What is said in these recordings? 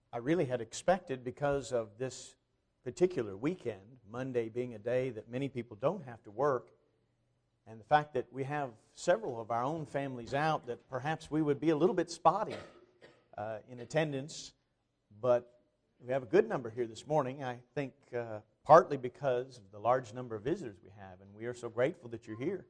I really had expected, because of this particular weekend, Monday being a day that many people don't have to work, and the fact that we have several of our own families out, that perhaps we would be a little bit spotty in attendance. But we have a good number here this morning, I think partly because of the large number of visitors we have, and we are so grateful that you're here.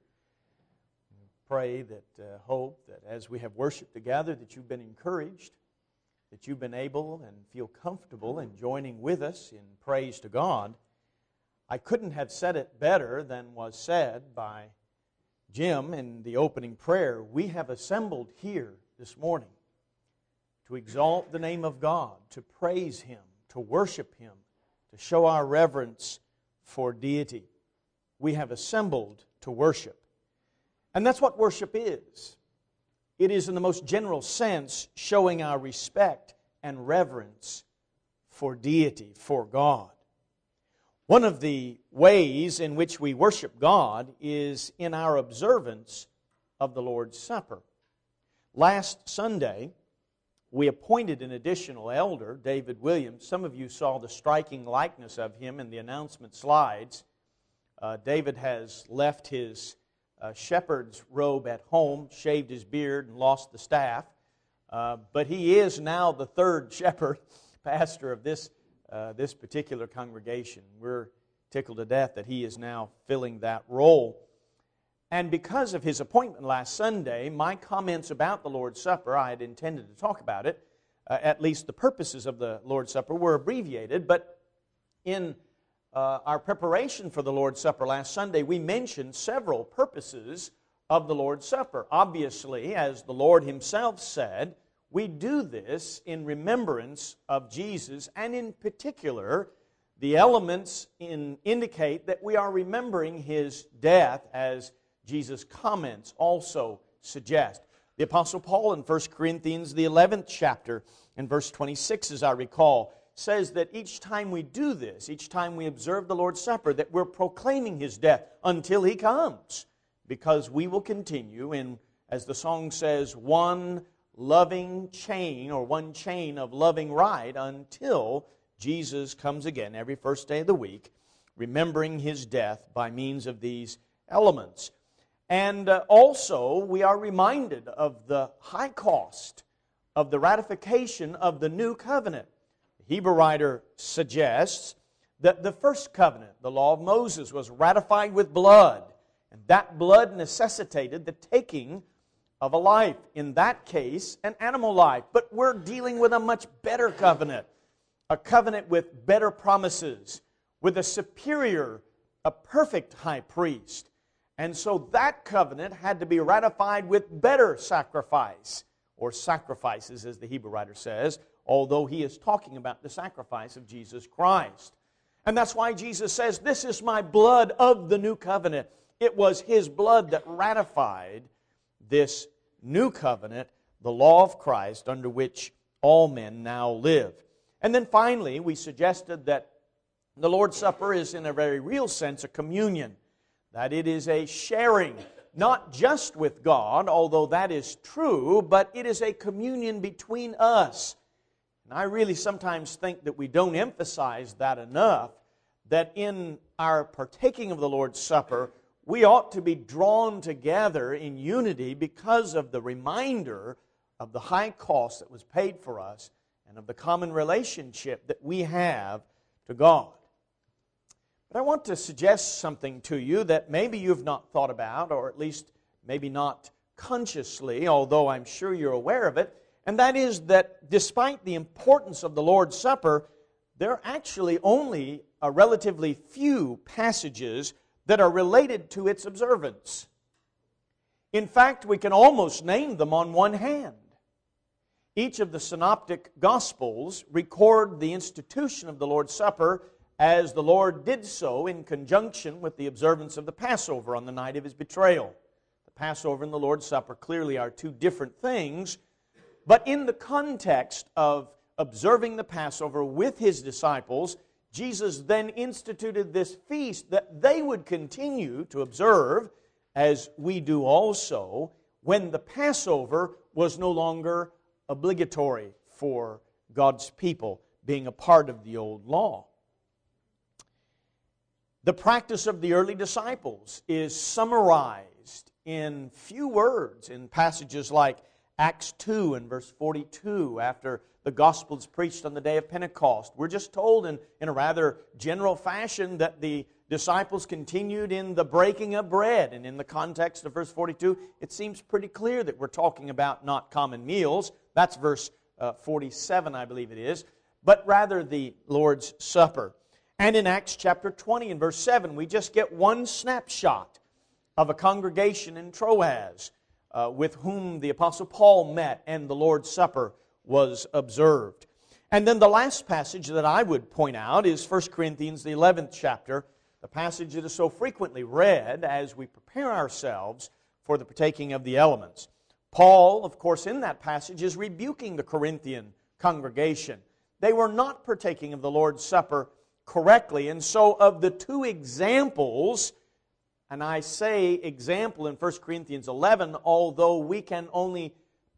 Pray that, hope that as we have worshiped together, that you've been encouraged, that you've been able and feel comfortable in joining with us in praise to God. I couldn't have said it better than was said by Jim in the opening prayer. We have assembled here this morning to exalt the name of God, to praise Him, to worship Him, to show our reverence for deity. We have assembled to worship. And that's what worship is. It is, in the most general sense, showing our respect and reverence for deity, for God. One of the ways in which we worship God is in our observance of the Lord's Supper. Last Sunday, we appointed an additional elder, David Williams. Some of you saw the striking likeness of him in the announcement slides. David has left his shepherd's robe at home, shaved his beard, and lost the staff. But he is now the third shepherd, pastor of this particular congregation. We're tickled to death that he is now filling that role. And because of his appointment last Sunday, my comments about the Lord's Supper, I had intended to talk about it, at least the purposes of the Lord's Supper, were abbreviated. But in our preparation for the Lord's Supper last Sunday, we mentioned several purposes of the Lord's Supper. Obviously, as the Lord Himself said, we do this in remembrance of Jesus, and in particular, the elements indicate that we are remembering His death, as Jesus' comments also suggest. The Apostle Paul in 1 Corinthians, the 11th chapter, in verse 26, as I recall, says that each time we do this, each time we observe the Lord's Supper, that we're proclaiming His death until He comes, because we will continue in, as the song says, one loving chain, or one chain of loving right, until Jesus comes again every first day of the week, remembering His death by means of these elements. And also, we are reminded of the high cost of the ratification of the new covenant. The Hebrew writer suggests that the first covenant, the law of Moses, was ratified with blood, and that blood necessitated the taking of a life, in that case, an animal life. But we're dealing with a much better covenant, a covenant with better promises, with a superior, a perfect high priest. And so that covenant had to be ratified with better sacrifice, or sacrifices, as the Hebrew writer says, although he is talking about the sacrifice of Jesus Christ. And that's why Jesus says, "This is my blood of the new covenant." It was His blood that ratified this new covenant, the law of Christ, under which all men now live. And then finally, we suggested that the Lord's Supper is, in a very real sense, a communion. That it is a sharing, not just with God, although that is true, but it is a communion between us. And I really sometimes think that we don't emphasize that enough, that in our partaking of the Lord's Supper, we ought to be drawn together in unity because of the reminder of the high cost that was paid for us and of the common relationship that we have to God. But I want to suggest something to you that maybe you've not thought about, or at least maybe not consciously, although I'm sure you're aware of it, and that is that despite the importance of the Lord's Supper, there are actually only a relatively few passages that are related to its observance. In fact, we can almost name them on one hand. Each of the synoptic Gospels record the institution of the Lord's Supper as the Lord did so in conjunction with the observance of the Passover on the night of His betrayal. The Passover and the Lord's Supper clearly are two different things, but in the context of observing the Passover with His disciples, Jesus then instituted this feast that they would continue to observe, as we do also, when the Passover was no longer obligatory for God's people being a part of the old law. The practice of the early disciples is summarized in few words in passages like Acts 2 and verse 42, after the gospel is preached on the day of Pentecost. We're just told in a rather general fashion that the disciples continued in the breaking of bread. And in the context of verse 42, it seems pretty clear that we're talking about not common meals. That's verse 47, I believe it is. But rather the Lord's Supper. And in Acts chapter 20 and verse 7, we just get one snapshot of a congregation in Troas with whom the Apostle Paul met and the Lord's Supper was observed. And then the last passage that I would point out is 1 Corinthians, the 11th chapter, the passage that is so frequently read as we prepare ourselves for the partaking of the elements. Paul, of course, in that passage is rebuking the Corinthian congregation. They were not partaking of the Lord's Supper correctly, and so of the two examples, and I say example in 1 Corinthians 11, although we can only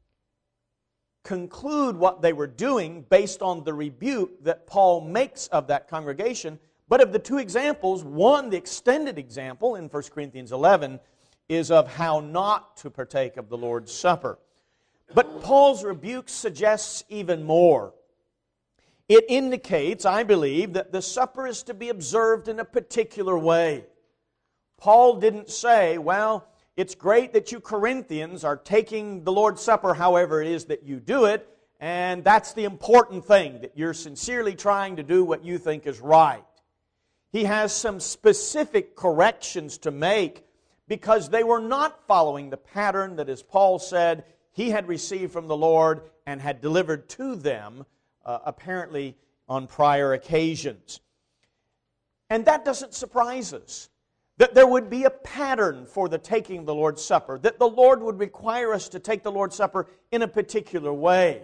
conclude what they were doing based on the rebuke that Paul makes of that congregation. But of the two examples, one, the extended example in 1 Corinthians 11, is of how not to partake of the Lord's Supper. But Paul's rebuke suggests even more. It indicates, I believe, that the supper is to be observed in a particular way. Paul didn't say, well, it's great that you Corinthians are taking the Lord's Supper however it is that you do it, and that's the important thing, that you're sincerely trying to do what you think is right. He has some specific corrections to make because they were not following the pattern that, as Paul said, he had received from the Lord and had delivered to them, apparently on prior occasions. And that doesn't surprise us, that there would be a pattern for the taking of the Lord's Supper, that the Lord would require us to take the Lord's Supper in a particular way.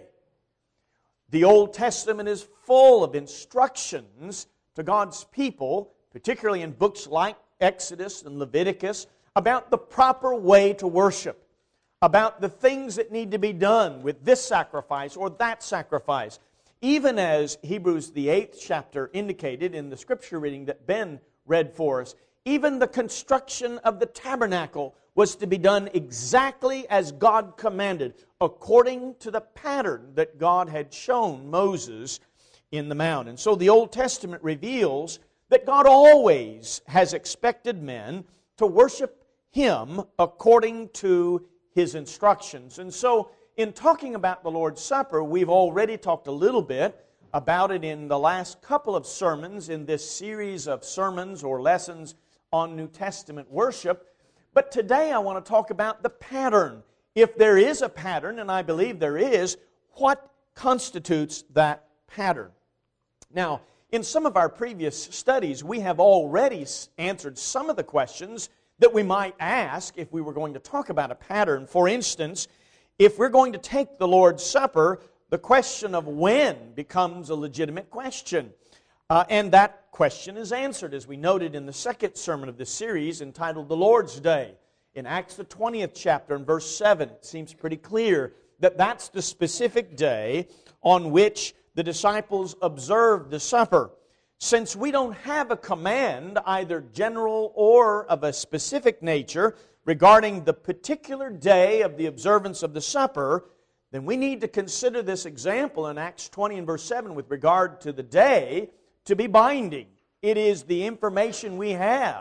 The Old Testament is full of instructions to God's people, particularly in books like Exodus and Leviticus, about the proper way to worship, about the things that need to be done with this sacrifice or that sacrifice. Even as Hebrews, the 8th chapter, indicated in the scripture reading that Ben read for us, even the construction of the tabernacle was to be done exactly as God commanded, according to the pattern that God had shown Moses in the mount. And so the Old Testament reveals that God always has expected men to worship Him according to His instructions. And so in talking about the Lord's Supper, we've already talked a little bit about it in the last couple of sermons in this series of sermons or lessons on New Testament worship. But today I want to talk about the pattern. If there is a pattern, and I believe there is, what constitutes that pattern? Now, in some of our previous studies, we have already answered some of the questions that we might ask if we were going to talk about a pattern. For instance, if we're going to take the Lord's Supper, the question of when becomes a legitimate question. And that question is answered, as we noted in the second sermon of this series entitled The Lord's Day. In Acts the 20th chapter and verse 7, it seems pretty clear that that's the specific day on which the disciples observed the supper. Since we don't have a command, either general or of a specific nature, regarding the particular day of the observance of the supper, then we need to consider this example in Acts 20 and verse 7 with regard to the day to be binding. It is the information we have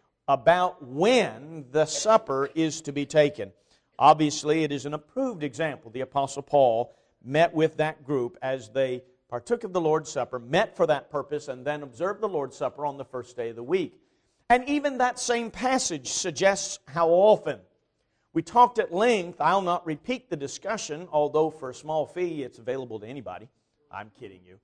about when the supper is to be taken. Obviously, it is an approved example. The Apostle Paul met with that group as they partook of the Lord's Supper, met for that purpose, and then observed the Lord's Supper on the first day of the week. And even that same passage suggests how often. We talked at length. I'll not repeat the discussion, although for a small fee it's available to anybody. I'm kidding you.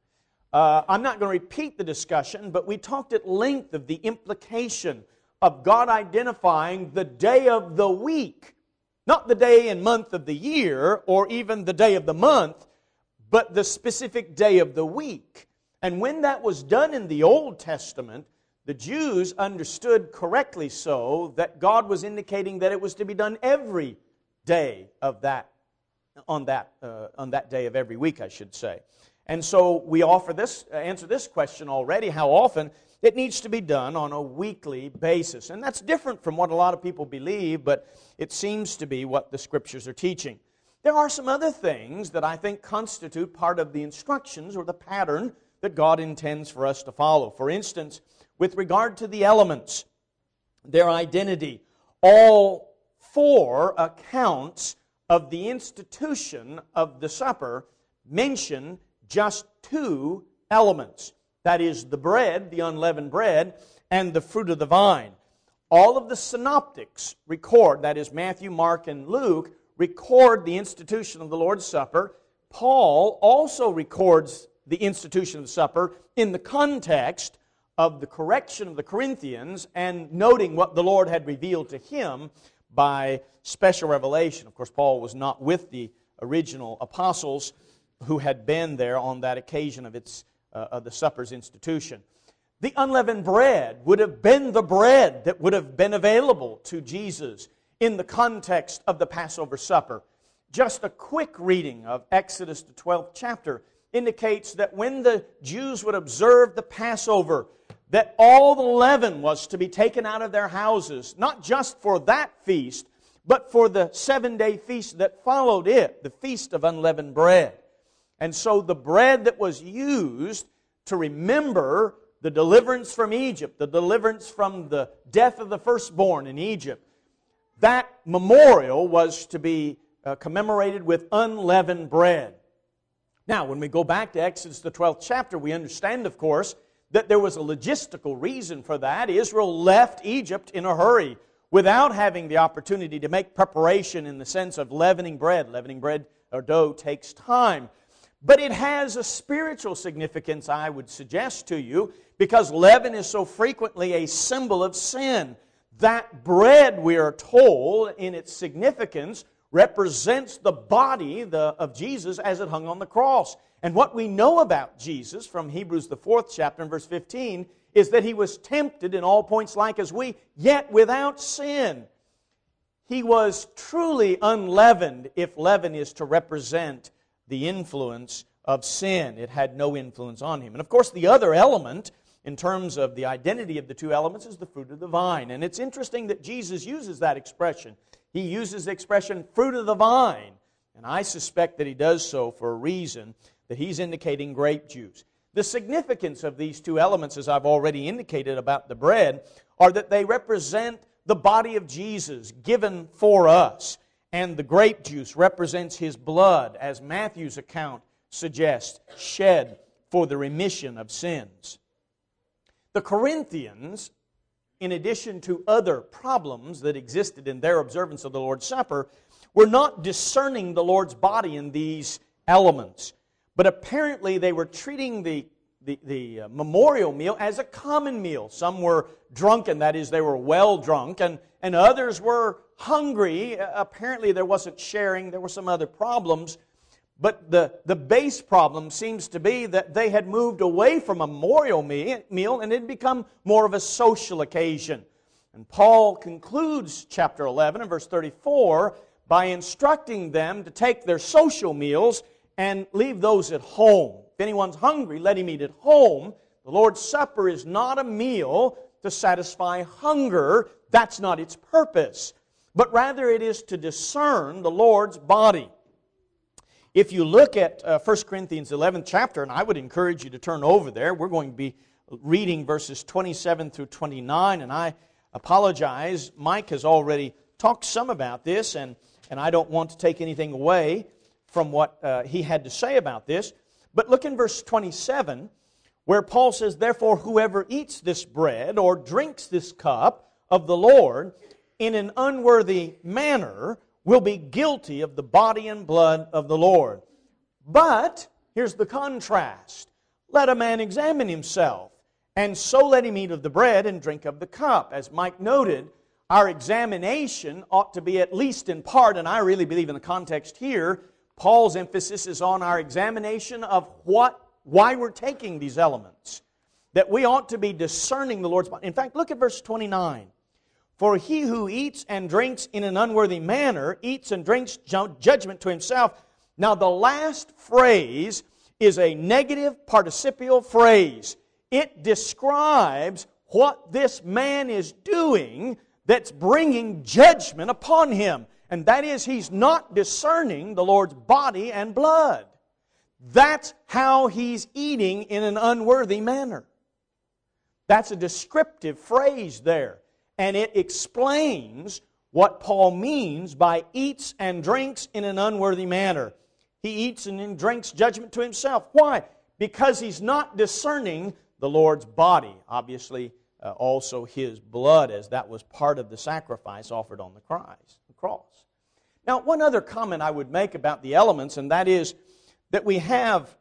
I'm not going to repeat the discussion, but we talked at length of the implication of God identifying the day of the week, not the day and month of the year, or even the day of the month, but the specific day of the week. And when that was done in the Old Testament, the Jews understood correctly so that God was indicating that it was to be done every day of that, on that day of every week, I should say. And so we answer this question already, how often. It needs to be done on a weekly basis. And that's different from what a lot of people believe, but it seems to be what the Scriptures are teaching. There are some other things that I think constitute part of the instructions or the pattern that God intends for us to follow. For instance, with regard to the elements, their identity, all 4 accounts of the institution of the supper mention just 2 elements. That is the bread, the unleavened bread, and the fruit of the vine. All of the synoptics record, that is Matthew, Mark, and Luke, record the institution of the Lord's Supper. Paul also records the institution of the supper in the context of the correction of the Corinthians and noting what the Lord had revealed to him by special revelation. Of course, Paul was not with the original apostles who had been there on that occasion of the supper's institution. The unleavened bread would have been the bread that would have been available to Jesus in the context of the Passover supper. Just a quick reading of Exodus, the 12th chapter, indicates that when the Jews would observe the Passover, that all the leaven was to be taken out of their houses, not just for that feast, but for the 7-day feast that followed it, the Feast of Unleavened Bread. And so the bread that was used to remember the deliverance from Egypt, the deliverance from the death of the firstborn in Egypt, that memorial was to be commemorated with unleavened bread. Now, when we go back to Exodus, the 12th chapter, we understand, of course, that there was a logistical reason for that. Israel left Egypt in a hurry without having the opportunity to make preparation in the sense of leavening bread. Leavening bread or dough takes time. But it has a spiritual significance, I would suggest to you, because leaven is so frequently a symbol of sin. That bread, we are told, in its significance, represents the body of Jesus as it hung on the cross. And what we know about Jesus from Hebrews, the 4th chapter, and verse 15, is that He was tempted in all points like as we, yet without sin. He was truly unleavened, if leaven is to represent the influence of sin. It had no influence on Him. And of course, the other element, in terms of the identity of the 2 elements, is the fruit of the vine. And it's interesting that Jesus uses that expression. He uses the expression, fruit of the vine. And I suspect that He does so for a reason, that He's indicating grape juice. The significance of these 2 elements, as I've already indicated about the bread, are that they represent the body of Jesus given for us. And the grape juice represents His blood, as Matthew's account suggests, shed for the remission of sins. The Corinthians, in addition to other problems that existed in their observance of the Lord's Supper, were not discerning the Lord's body in these elements. But apparently they were treating the memorial meal as a common meal. Some were drunken, that is, they were well drunk, and others were hungry. Apparently there wasn't sharing, there were some other problems. But the base problem seems to be that they had moved away from a memorial meal and it had become more of a social occasion. And Paul concludes chapter 11 and verse 34 by instructing them to take their social meals and leave those at home. If anyone's hungry, let him eat at home. The Lord's Supper is not a meal to satisfy hunger. That's not its purpose. But rather it is to discern the Lord's body. If you look at 1 Corinthians 11th chapter, and I would encourage you to turn over there, we're going to be reading verses 27 through 29, and I apologize, Mike has already talked some about this, and I don't want to take anything away from what he had to say about this. But look in verse 27, where Paul says, "Therefore whoever eats this bread or drinks this cup of the Lord in an unworthy manner will be guilty of the body and blood of the Lord. But," here's the contrast, "let a man examine himself, and so let him eat of the bread and drink of the cup." As Mike noted, our examination ought to be at least in part, and I really believe in the context here, Paul's emphasis is on our examination of why we're taking these elements. That we ought to be discerning the Lord's body. In fact, look at verse 29. "For he who eats and drinks in an unworthy manner eats and drinks judgment to himself." Now the last phrase is a negative participial phrase. It describes what this man is doing that's bringing judgment upon him. And that is, he's not discerning the Lord's body and blood. That's how he's eating in an unworthy manner. That's a descriptive phrase there. And it explains what Paul means by eats and drinks in an unworthy manner. He eats and drinks judgment to himself. Why? Because he's not discerning the Lord's body. Obviously, also His blood, as that was part of the sacrifice offered on the cross. Now, one other comment I would make about the elements, and that is that we have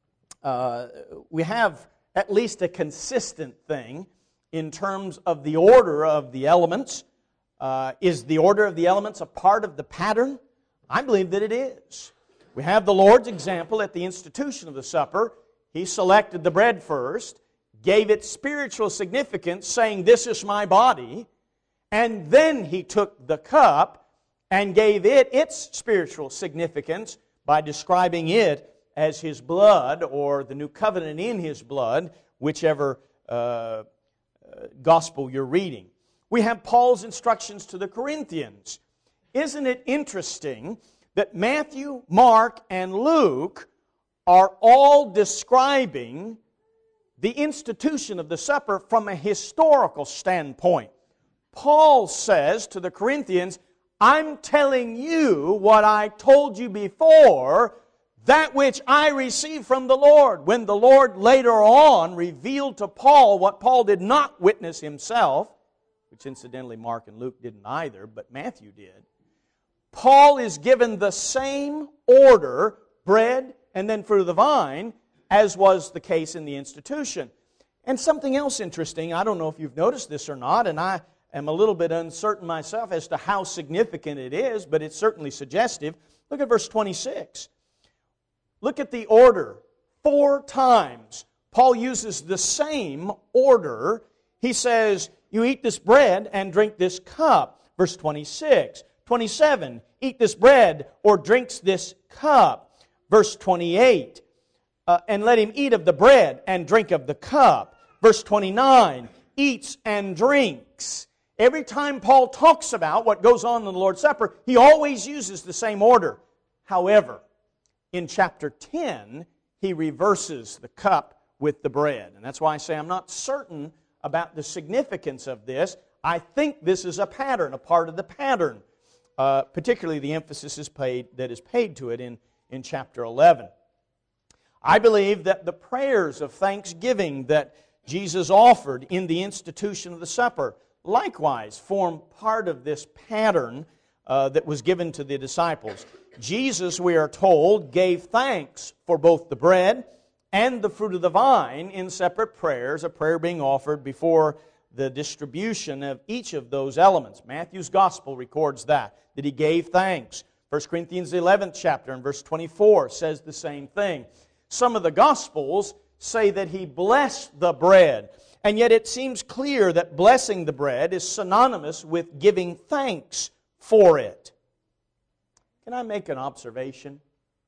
at least a consistent thing in terms of the order of the elements. Is the order of the elements a part of the pattern? I believe that it is. We have the Lord's example at the institution of the supper. He selected the bread first, gave it spiritual significance, saying, "This is my body," and then He took the cup and gave it its spiritual significance by describing it as His blood, or the new covenant in His blood, whichever gospel you're reading. We have Paul's instructions to the Corinthians. Isn't it interesting that Matthew, Mark, and Luke are all describing the institution of the supper from a historical standpoint? Paul says to the Corinthians, "I'm telling you what I told you before, that which I received from the Lord." When the Lord later on revealed to Paul what Paul did not witness himself, which incidentally Mark and Luke didn't either, but Matthew did, Paul is given the same order, bread and then fruit of the vine, as was the case in the institution. And something else interesting, I don't know if you've noticed this or not, and I am a little bit uncertain myself as to how significant it is, but it's certainly suggestive. Look at verse 26. Look at the order. 4 times Paul uses the same order. He says, "You eat this bread and drink this cup." Verse 26. 27, "Eat this bread or drinks this cup." Verse 28, "And let him eat of the bread and drink of the cup." Verse 29, "Eats and drinks." Every time Paul talks about what goes on in the Lord's Supper, he always uses the same order. However, in chapter 10, he reverses the cup with the bread. And that's why I say I'm not certain about the significance of this. I think this is a pattern, a part of the pattern. Particularly the emphasis is paid to it in chapter 11. I believe that the prayers of thanksgiving that Jesus offered in the institution of the supper likewise form part of this pattern that was given to the disciples. Jesus, we are told, gave thanks for both the bread and the fruit of the vine in separate prayers, a prayer being offered before the distribution of each of those elements. Matthew's Gospel records that He gave thanks. 1 Corinthians 11th chapter and verse 24 says the same thing. Some of the Gospels say that He blessed the bread, and yet it seems clear that blessing the bread is synonymous with giving thanks for it. Can I make an observation?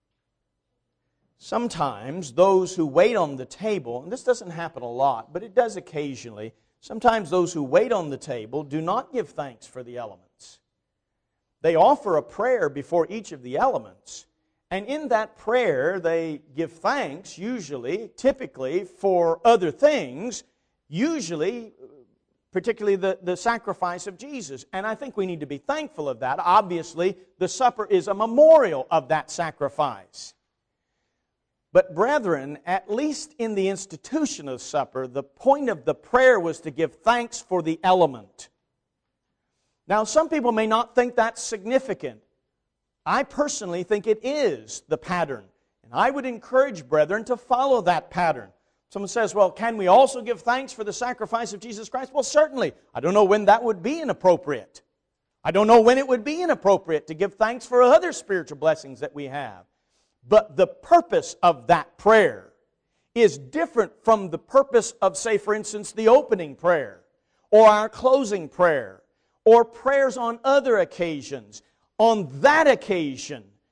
Sometimes those who wait on the table, and this doesn't happen a lot, but it does occasionally, sometimes those who wait on the table do not give thanks for the elements. They offer a prayer before each of the elements, and in that prayer they give thanks, typically, for other things, particularly the sacrifice of Jesus. And I think we need to be thankful of that. Obviously, the supper is a memorial of that sacrifice. But brethren, at least in the institution of supper, the point of the prayer was to give thanks for the element. Now, some people may not think that's significant. I personally think it is the pattern. And I would encourage brethren to follow that pattern. Someone says, "Well, can we also give thanks for the sacrifice of Jesus Christ?" Well, certainly. I don't know when that would be inappropriate. I don't know when it would be inappropriate to give thanks for other spiritual blessings that we have. But the purpose of that prayer is different from the purpose of, say, for instance, the opening prayer, or our closing prayer, or prayers on other occasions. On that occasion,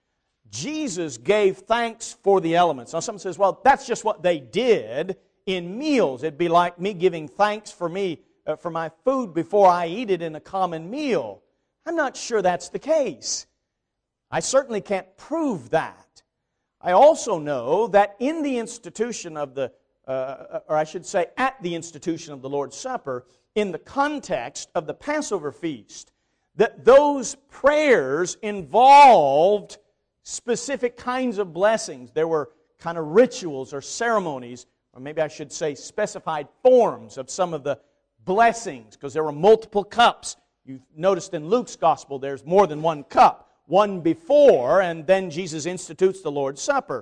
Jesus gave thanks for the elements. Now someone says, well, that's just what they did in meals. It'd be like me giving thanks for my food before I eat it in a common meal. I'm not sure that's the case. I certainly can't prove that. I also know that in the institution of at the institution of the Lord's Supper, in the context of the Passover feast, that those prayers involved specific kinds of blessings. There were kind of rituals or ceremonies, or maybe I should say specified forms of some of the blessings, because there were multiple cups. You've noticed in Luke's Gospel there's more than one cup. One before, and then Jesus institutes the Lord's Supper.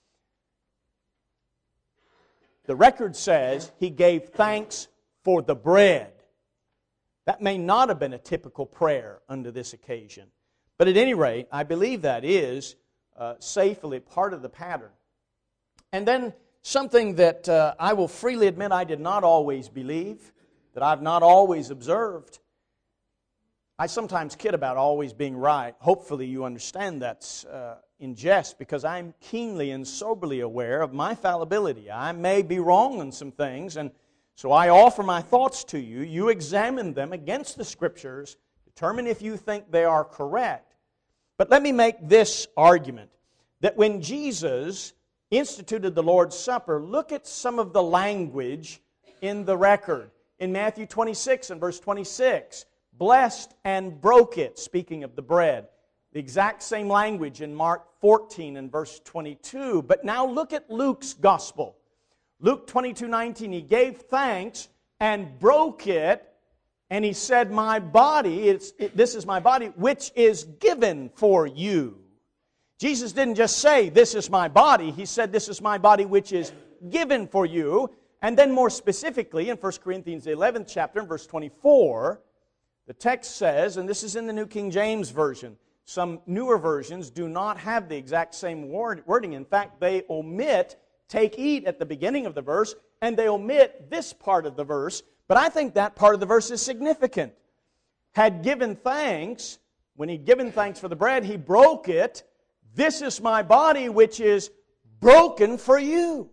The record says He gave thanks for the bread. That may not have been a typical prayer under this occasion. But at any rate, I believe that is safely part of the pattern. And then something that I will freely admit I did not always believe, that I've not always observed. I sometimes kid about always being right. Hopefully you understand that's in jest, because I'm keenly and soberly aware of my fallibility. I may be wrong on some things, and so I offer my thoughts to you. You examine them against the Scriptures, determine if you think they are correct. But let me make this argument, that when Jesus instituted the Lord's Supper, look at some of the language in the record. In Matthew 26 and verse 26, blessed and broke it, speaking of the bread. The exact same language in Mark 14 and verse 22. But now look at Luke's Gospel. Luke 22:19, He gave thanks and broke it, and He said, my body, this is my body, which is given for you. Jesus didn't just say, this is my body. He said, this is my body which is given for you. And then more specifically, in 1 Corinthians, the 11th chapter, in verse 24, the text says, and this is in the New King James Version, some newer versions do not have the exact same wording. In fact, they omit take, eat at the beginning of the verse, and they omit this part of the verse. But I think that part of the verse is significant. Had given thanks, when He'd given thanks for the bread, He broke it. This is my body which is broken for you.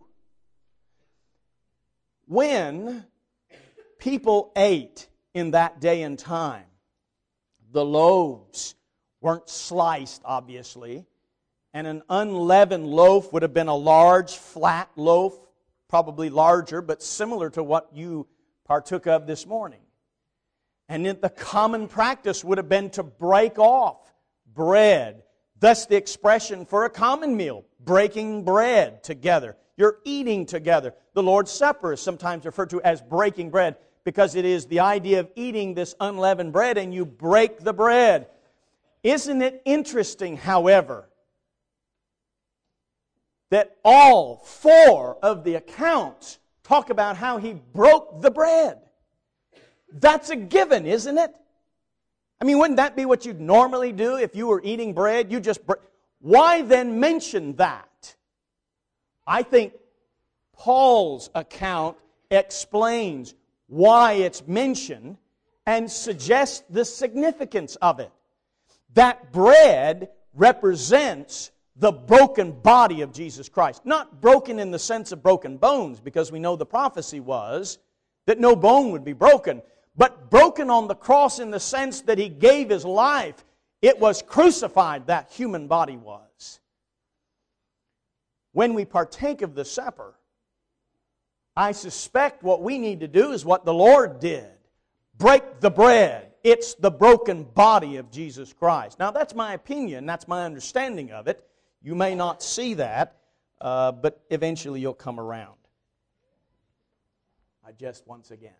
When people ate in that day and time, the loaves weren't sliced, obviously, and an unleavened loaf would have been a large, flat loaf, probably larger, but similar to what you partook of this morning. And the common practice would have been to break off bread. Thus the expression for a common meal, breaking bread together. You're eating together. The Lord's Supper is sometimes referred to as breaking bread, because it is the idea of eating this unleavened bread and you break the bread. Isn't it interesting, however, that all four of the accounts talk about how He broke the bread? That's a given, isn't it? I mean, wouldn't that be what you'd normally do if you were eating bread? You just Why then mention that? I think Paul's account explains why it's mentioned and suggests the significance of it. That bread represents the broken body of Jesus Christ. Not broken in the sense of broken bones, because we know the prophecy was that no bone would be broken, but broken on the cross in the sense that He gave His life. It was crucified, that human body was. When we partake of the supper, I suspect what we need to do is what the Lord did. Break the bread. It's the broken body of Jesus Christ. Now that's my opinion, that's my understanding of it. You may not see that, but eventually you'll come around. I jest once again.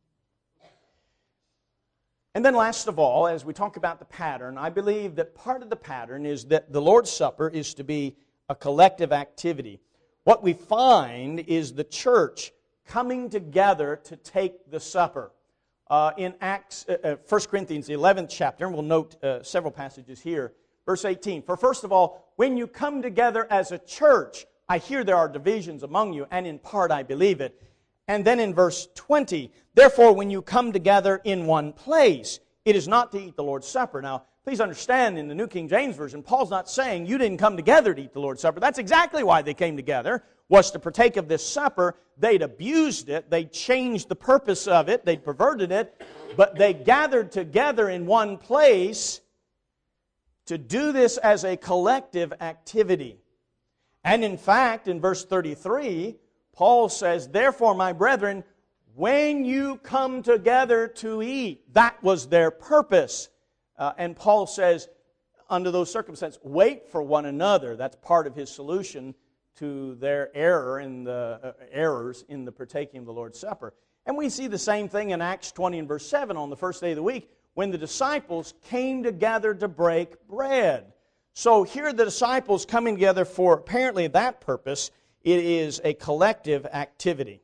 And then last of all, as we talk about the pattern, I believe that part of the pattern is that the Lord's Supper is to be a collective activity. What we find is the church coming together to take the supper. In 1 Corinthians, the 11th chapter, and we'll note several passages here, verse 18. For first of all, when you come together as a church, I hear there are divisions among you, and in part I believe it. And then in verse 20, therefore when you come together in one place, it is not to eat the Lord's Supper. Now, Please understand, in the New King James Version, Paul's not saying you didn't come together to eat the Lord's Supper. That's exactly why they came together, was to partake of this supper. They'd abused it. They'd changed the purpose of it. They'd perverted it. But they gathered together in one place to do this as a collective activity. And in fact, in verse 33, Paul says, "Therefore, my brethren, when you come together to eat," that was their purpose. And Paul says, under those circumstances, wait for one another. That's part of his solution to their errors in the partaking of the Lord's Supper. And we see the same thing in Acts 20 and verse 7 on the first day of the week, when the disciples came together to break bread. So here the disciples coming together for apparently that purpose. It is a collective activity.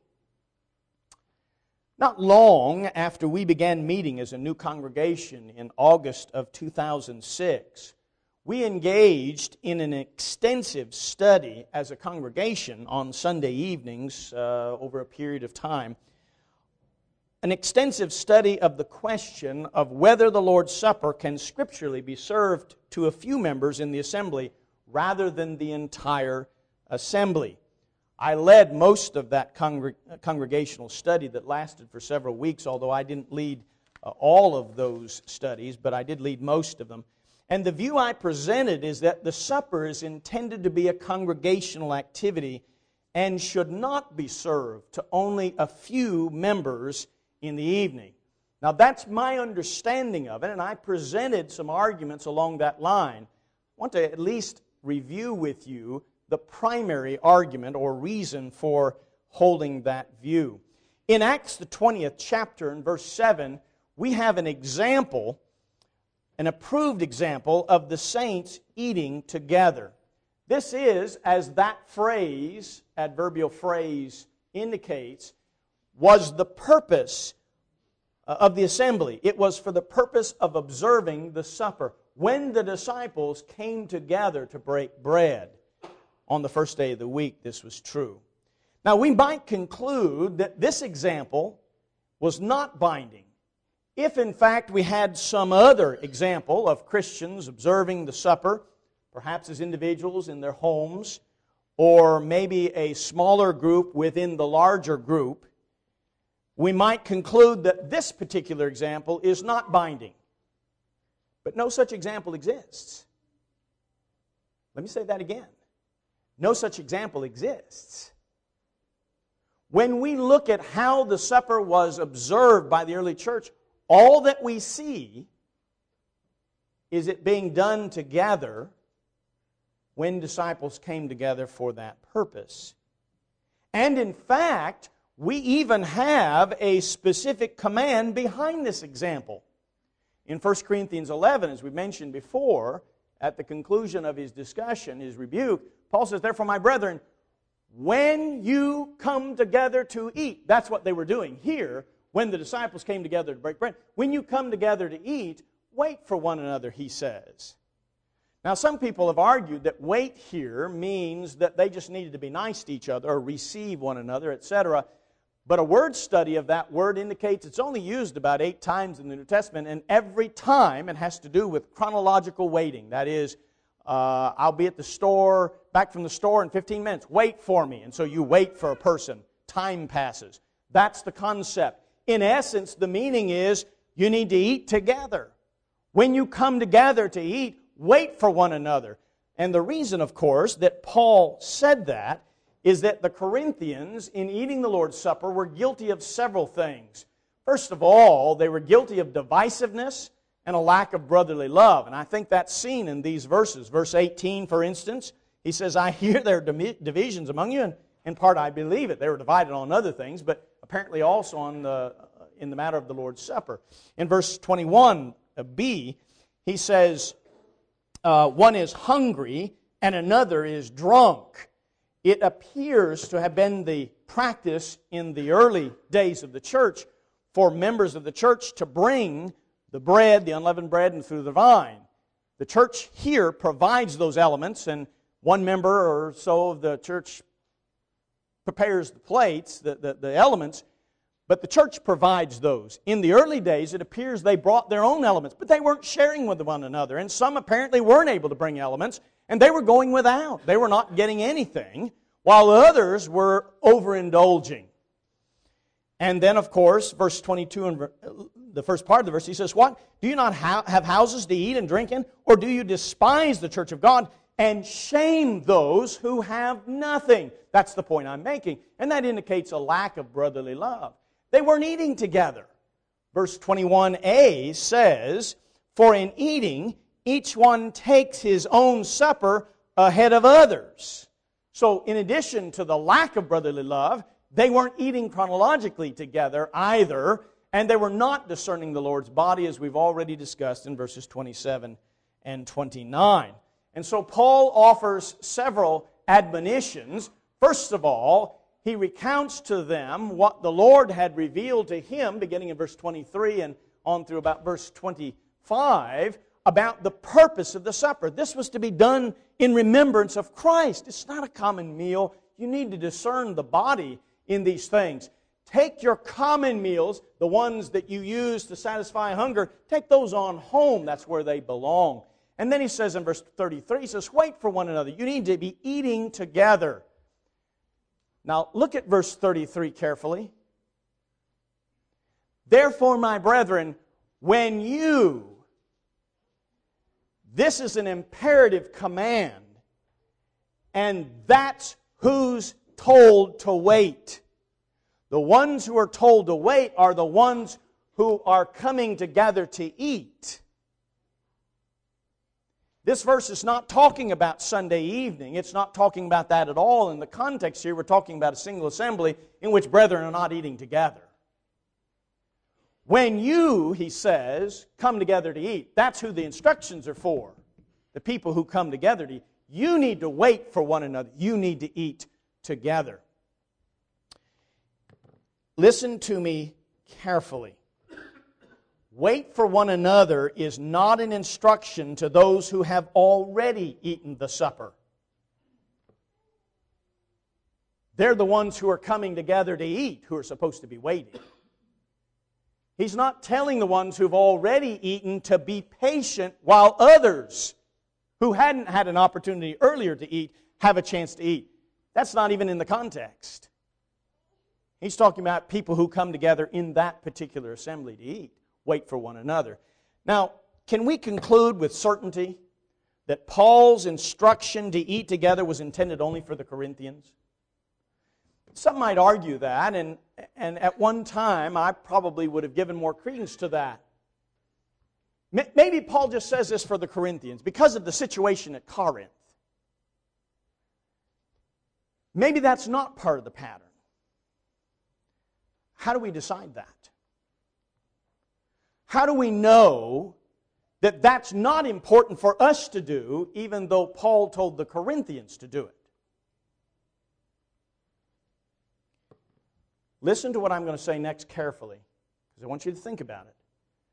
Not long after we began meeting as a new congregation in August of 2006, we engaged in an extensive study as a congregation on Sunday evenings over a period of time. An extensive study of the question of whether the Lord's Supper can scripturally be served to a few members in the assembly rather than the entire assembly. I led most of that congregational study that lasted for several weeks, although I didn't lead all of those studies, but I did lead most of them. And the view I presented is that the supper is intended to be a congregational activity and should not be served to only a few members in the evening. Now that's my understanding of it, and I presented some arguments along that line. I want to at least review with you the primary argument or reason for holding that view. In Acts, the 20th chapter, in verse 7, we have an example, an approved example of the saints eating together. This is, as that phrase, adverbial phrase indicates, was the purpose of the assembly. It was for the purpose of observing the supper. When the disciples came together to break bread, on the first day of the week, this was true. Now, we might conclude that this example was not binding. If, in fact, we had some other example of Christians observing the supper, perhaps as individuals in their homes, or maybe a smaller group within the larger group, we might conclude that this particular example is not binding. But no such example exists. Let me say that again. No such example exists. When we look at how the supper was observed by the early church, all that we see is it being done together when disciples came together for that purpose. And in fact, we even have a specific command behind this example. In 1 Corinthians 11, as we mentioned before, at the conclusion of his discussion, his rebuke, Paul says, "Therefore, my brethren, when you come together to eat," that's what they were doing here when the disciples came together to break bread. "When you come together to eat, wait for one another," he says. Now, some people have argued that wait here means that they just needed to be nice to each other or receive one another, etc. But a word study of that word indicates it's only used about 8 times in the New Testament, and every time it has to do with chronological waiting. That is, I'll be at the store, back from the store in 15 minutes. Wait for me. And so you wait for a person. Time passes. That's the concept. In essence, the meaning is you need to eat together. When you come together to eat, wait for one another. And the reason, of course, that Paul said that is that the Corinthians, in eating the Lord's Supper, were guilty of several things. First of all, they were guilty of divisiveness and a lack of brotherly love. And I think that's seen in these verses. Verse 18, for instance, he says, "I hear there are divisions among you," and in part I believe it. They were divided on other things, but apparently also in the matter of the Lord's Supper. In verse 21b, he says, "One is hungry and another is drunk." It appears to have been the practice in the early days of the church for members of the church to bring the bread, the unleavened bread, and through the vine. The church here provides those elements, and one member or so of the church prepares the plates, the elements, But the church provides those. In the early days, it appears they brought their own elements, but they weren't sharing with one another. And some apparently weren't able to bring elements, and they were going without. They were not getting anything, while others were overindulging. And then, of course, verse 22, and the first part of the verse, he says, "What? Do you not have houses to eat and drink in? Or do you despise the church of God and shame those who have nothing?" That's the point I'm making. And that indicates a lack of brotherly love. They weren't eating together. Verse 21a says, "For in eating, each one takes his own supper ahead of others." So in addition to the lack of brotherly love, they weren't eating chronologically together either, and they were not discerning the Lord's body, as we've already discussed in verses 27 and 29. And so Paul offers several admonitions. First of all, he recounts to them what the Lord had revealed to him, beginning in verse 23 and on through about verse 25, about the purpose of the supper. This was to be done in remembrance of Christ. It's not a common meal. You need to discern the body in these things. Take your common meals, the ones that you use to satisfy hunger, take those on home. That's where they belong. And then he says in verse 33, he says, "Wait for one another." You need to be eating together. Now, look at verse 33 carefully. "Therefore, my brethren, when you," this is an imperative command, and that's who's told to wait. The ones who are told to wait are the ones who are coming together to eat. This verse is not talking about Sunday evening. It's not talking about that at all. In the context here, we're talking about a single assembly in which brethren are not eating together. When you, he says, come together to eat, that's who the instructions are for. The people who come together to eat. You need to wait for one another. You need to eat together. Listen to me carefully. Wait for one another is not an instruction to those who have already eaten the supper. They're the ones who are coming together to eat who are supposed to be waiting. He's not telling the ones who've already eaten to be patient while others who hadn't had an opportunity earlier to eat have a chance to eat. That's not even in the context. He's talking about people who come together in that particular assembly to eat. Wait for one another. Now, can we conclude with certainty that Paul's instruction to eat together was intended only for the Corinthians? Some might argue that, and at one time I probably would have given more credence to that. Maybe Paul just says this for the Corinthians because of the situation at Corinth. Maybe that's not part of the pattern. How do we decide that? How do we know that that's not important for us to do, even though Paul told the Corinthians to do it? Listen to what I'm going to say next carefully, because I want you to think about it.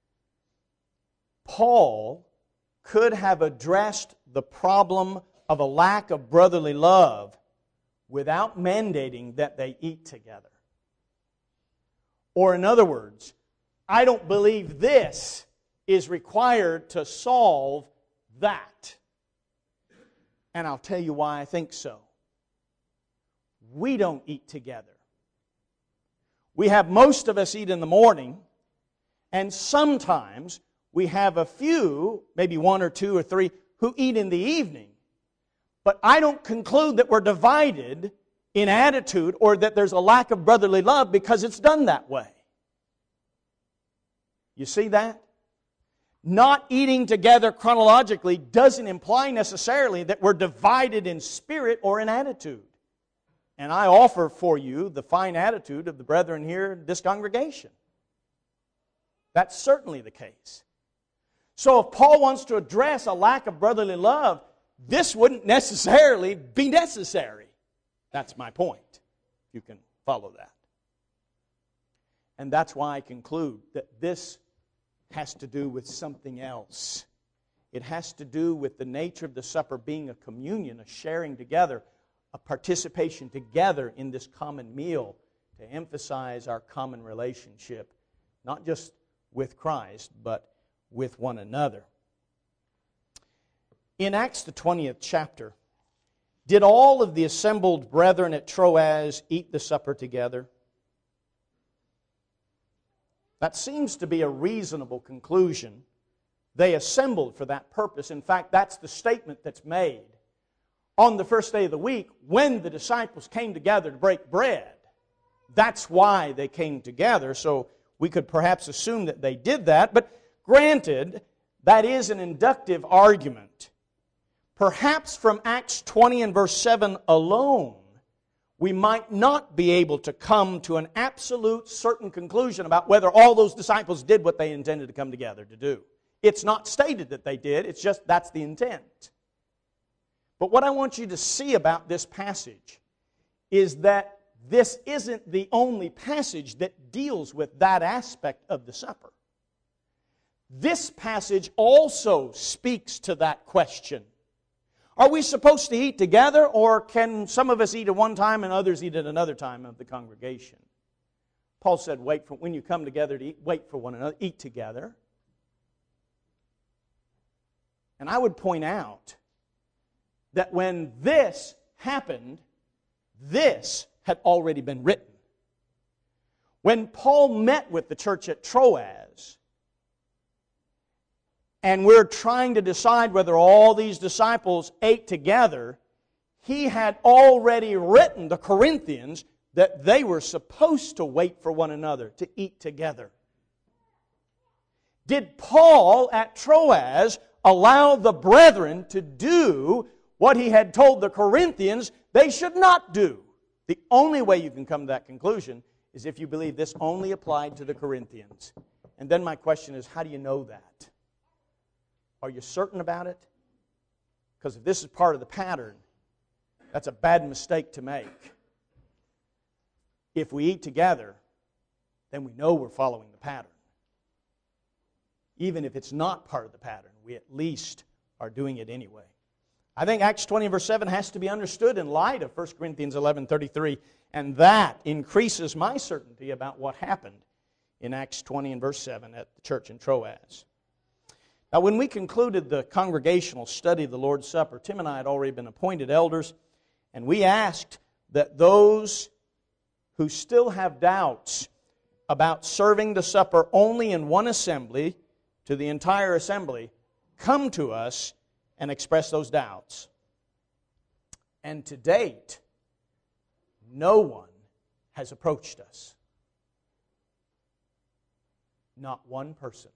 Paul could have addressed the problem of a lack of brotherly love without mandating that they eat together. Or in other words, I don't believe this is required to solve that. And I'll tell you why I think so. We don't eat together. We have most of us eat in the morning, and sometimes we have a few, maybe one or two or three, who eat in the evening. But I don't conclude that we're divided in attitude or that there's a lack of brotherly love because it's done that way. You see that? Not eating together chronologically doesn't imply necessarily that we're divided in spirit or in attitude. And I offer for you the fine attitude of the brethren here in this congregation. That's certainly the case. So if Paul wants to address a lack of brotherly love, this wouldn't necessarily be necessary. That's my point. You can follow that. And that's why I conclude that this has to do with something else. It has to do with the nature of the supper being a communion, a sharing together, a participation together in this common meal to emphasize our common relationship, not just with Christ, but with one another. In Acts the 20th chapter, did all of the assembled brethren at Troas eat the supper together? That seems to be a reasonable conclusion. They assembled for that purpose. In fact, that's the statement that's made on the first day of the week when the disciples came together to break bread. That's why they came together. So we could perhaps assume that they did that. But granted, that is an inductive argument. Perhaps from Acts 20 and verse 7 alone, we might not be able to come to an absolute certain conclusion about whether all those disciples did what they intended to come together to do. It's not stated that they did, it's just that's the intent. But what I want you to see about this passage is that this isn't the only passage that deals with that aspect of the supper. This passage also speaks to that question. Are we supposed to eat together, or can some of us eat at one time and others eat at another time of the congregation? Paul said, when you come together to eat, wait for one another, eat together. And I would point out that when this happened, this had already been written. When Paul met with the church at Troas, and we're trying to decide whether all these disciples ate together, he had already written the Corinthians that they were supposed to wait for one another, to eat together. Did Paul at Troas allow the brethren to do what he had told the Corinthians they should not do? The only way you can come to that conclusion is if you believe this only applied to the Corinthians. And then my question is, how do you know that? Are you certain about it? Because if this is part of the pattern, that's a bad mistake to make. If we eat together, then we know we're following the pattern. Even if it's not part of the pattern, we at least are doing it anyway. I think Acts 20 verse 7 has to be understood in light of 1 Corinthians 11:33, and that increases my certainty about what happened in Acts 20 and verse 7 at the church in Troas. Now, when we concluded the congregational study of the Lord's Supper, Tim and I had already been appointed elders, and we asked that those who still have doubts about serving the supper only in one assembly to the entire assembly come to us and express those doubts. And to date, no one has approached us. Not one person.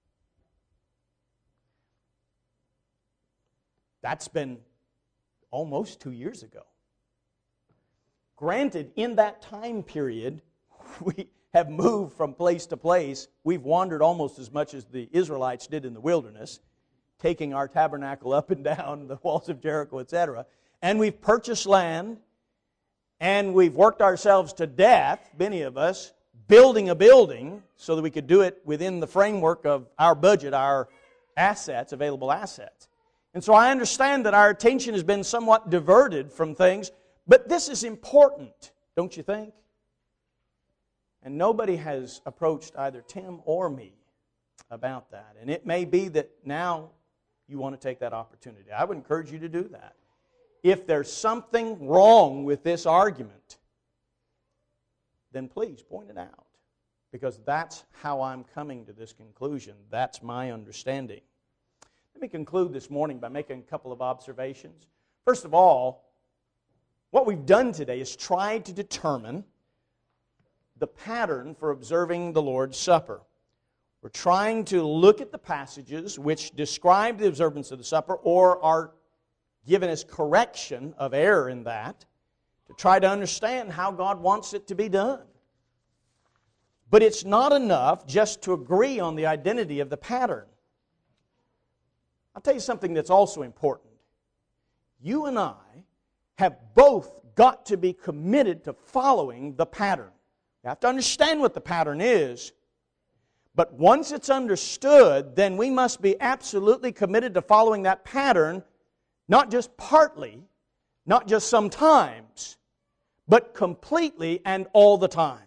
That's been almost 2 years ago. Granted, in that time period, we have moved from place to place. We've wandered almost as much as the Israelites did in the wilderness, taking our tabernacle up and down the walls of Jericho, etc. And we've purchased land, and we've worked ourselves to death, many of us, building a building so that we could do it within the framework of our budget, our assets, available assets. And so I understand that our attention has been somewhat diverted from things, but this is important, don't you think? And nobody has approached either Tim or me about that. And it may be that now you want to take that opportunity. I would encourage you to do that. If there's something wrong with this argument, then please point it out. Because that's how I'm coming to this conclusion. That's my understanding. Let me conclude this morning by making a couple of observations. First of all, what we've done today is try to determine the pattern for observing the Lord's Supper. We're trying to look at the passages which describe the observance of the supper or are given as correction of error in that, to try to understand how God wants it to be done. But it's not enough just to agree on the identity of the pattern. I'll tell you something that's also important. You and I have both got to be committed to following the pattern. You have to understand what the pattern is, but once it's understood, then we must be absolutely committed to following that pattern, not just partly, not just sometimes, but completely and all the time.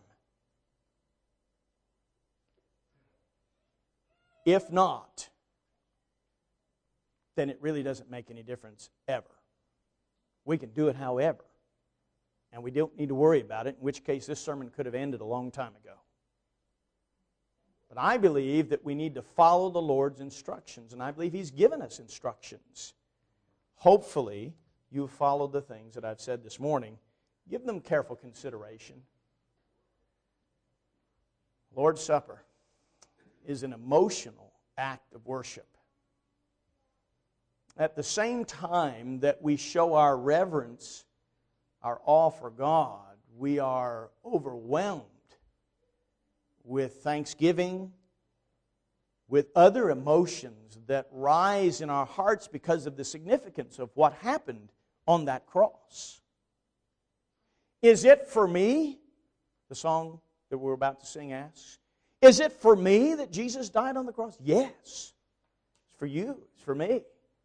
If not, then it really doesn't make any difference ever. We can do it however, and we don't need to worry about it, in which case this sermon could have ended a long time ago. But I believe that we need to follow the Lord's instructions, and I believe He's given us instructions. Hopefully, you follow the things that I've said this morning. Give them careful consideration. Lord's Supper is an emotional act of worship. At the same time that we show our reverence, our awe for God, we are overwhelmed with thanksgiving, with other emotions that rise in our hearts because of the significance of what happened on that cross. Is it for me? The song that we're about to sing asks. Is it for me that Jesus died on the cross? Yes. It's for you. It's for me.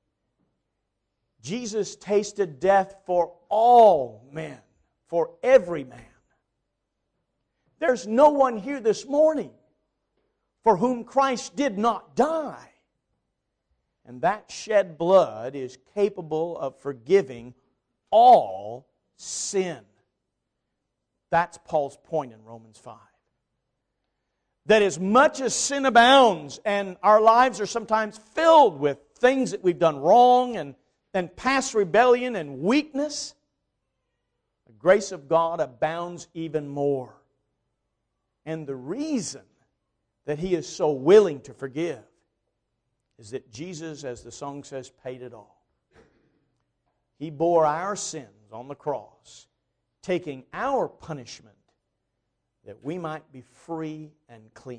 Jesus tasted death for all men, for every man. There's no one here this morning for whom Christ did not die. And that shed blood is capable of forgiving all sin. That's Paul's point in Romans 5. That as much as sin abounds and our lives are sometimes filled with things that we've done wrong and past rebellion and weakness, the grace of God abounds even more. And the reason that He is so willing to forgive is that Jesus, as the song says, paid it all. He bore our sins on the cross, taking our punishment that we might be free and clean.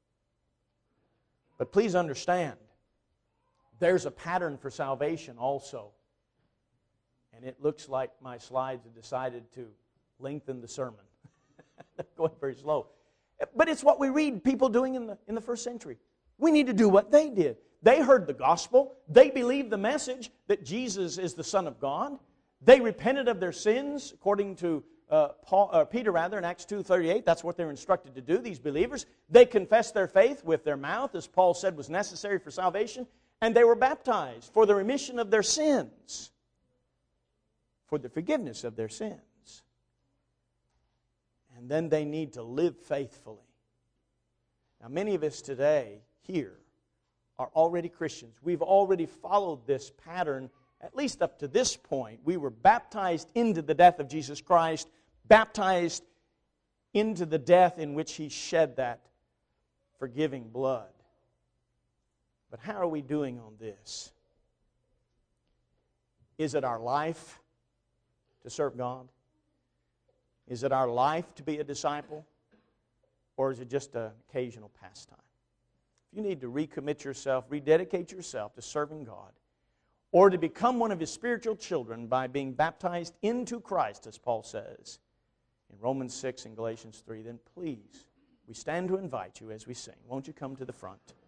But please understand, there's a pattern for salvation also. And it looks like my slides have decided to lengthen the sermon. They're going very slow. But it's what we read people doing in the first century. We need to do what they did. They heard the gospel. They believed the message that Jesus is the Son of God. They repented of their sins, according to Peter in Acts 2:38. That's what they're instructed to do, these believers. They confessed their faith with their mouth, as Paul said was necessary for salvation, and they were baptized for the remission of their sins, for the forgiveness of their sins. And then they need to live faithfully. Now, many of us today here are already Christians. We've already followed this pattern, at least up to this point. We were baptized into the death of Jesus Christ, baptized into the death in which He shed that forgiving blood. But how are we doing on this? Is it our life to serve God? Is it our life to be a disciple? Or is it just an occasional pastime? If you need to recommit yourself, rededicate yourself to serving God, or to become one of His spiritual children by being baptized into Christ, as Paul says in Romans 6 and Galatians 3, then please, we stand to invite you as we sing. Won't you come to the front?